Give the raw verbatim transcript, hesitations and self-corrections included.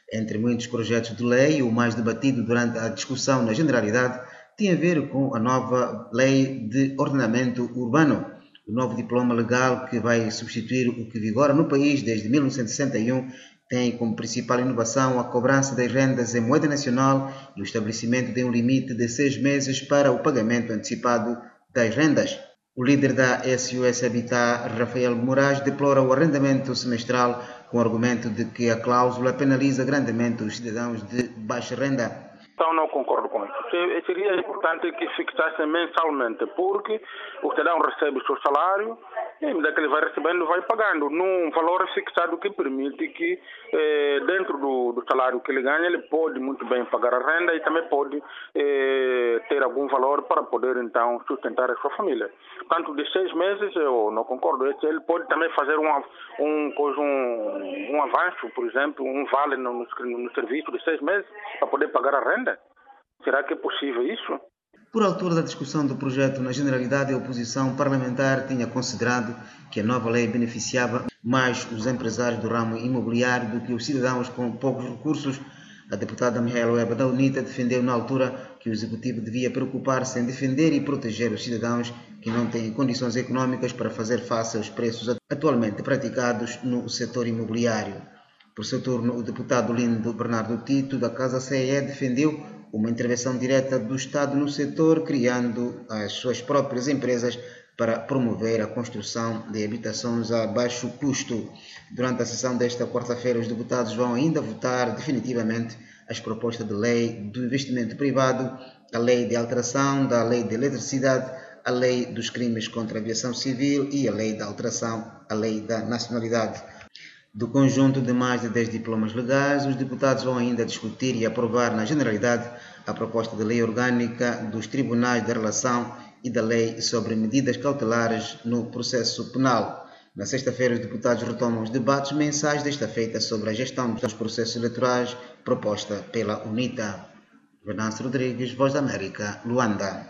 Entre muitos projetos de lei, o mais debatido durante a discussão na Generalidade tem a ver com a nova Lei de Ordenamento Urbano, o novo diploma legal que vai substituir o que vigora no país desde mil novecentos e sessenta e um, tem como principal inovação a cobrança das rendas em moeda nacional e o estabelecimento de um limite de seis meses para o pagamento antecipado das rendas. O líder da S O S Habitat, Rafael Moraes, deplora o arrendamento semestral com o argumento de que a cláusula penaliza grandemente os cidadãos de baixa renda. Então não concordo com isso. Seria importante que fixasse mensalmente, porque o cidadão recebe o seu salário e, à medida que ele vai recebendo, vai pagando num valor fixado que permite que, eh, dentro do, do salário que ele ganha, ele pode muito bem pagar a renda e também pode eh, ter algum valor para poder, então, sustentar a sua família. Tanto de seis meses, eu não concordo. Ele pode também fazer um, um, um, um avanço, por exemplo, um vale no, no, no serviço de seis meses para poder pagar a renda. Será que é possível isso? Por altura da discussão do projeto na Generalidade, a oposição parlamentar tinha considerado que a nova lei beneficiava mais os empresários do ramo imobiliário do que os cidadãos com poucos recursos. A deputada Mihaela Weba da UNITA defendeu na altura que o Executivo devia preocupar-se em defender e proteger os cidadãos que não têm condições econômicas para fazer face aos preços atualmente praticados no setor imobiliário. Por seu turno, o deputado Lindo Bernardo Tito, da Casa C E E, defendeu uma intervenção direta do Estado no setor, criando as suas próprias empresas para promover a construção de habitações a baixo custo. Durante a sessão desta quarta-feira, os deputados vão ainda votar definitivamente as propostas de lei do investimento privado, a lei de alteração da lei de eletricidade, a lei dos crimes contra a aviação civil e a lei da alteração à lei da nacionalidade. Do conjunto de mais de dez diplomas legais, os deputados vão ainda discutir e aprovar na Generalidade a proposta de lei orgânica dos tribunais de relação e da lei sobre medidas cautelares no processo penal. Na sexta-feira, os deputados retomam os debates mensais desta feita sobre a gestão dos processos eleitorais proposta pela UNITA. Venâncio Rodrigues, Voz da América, Luanda.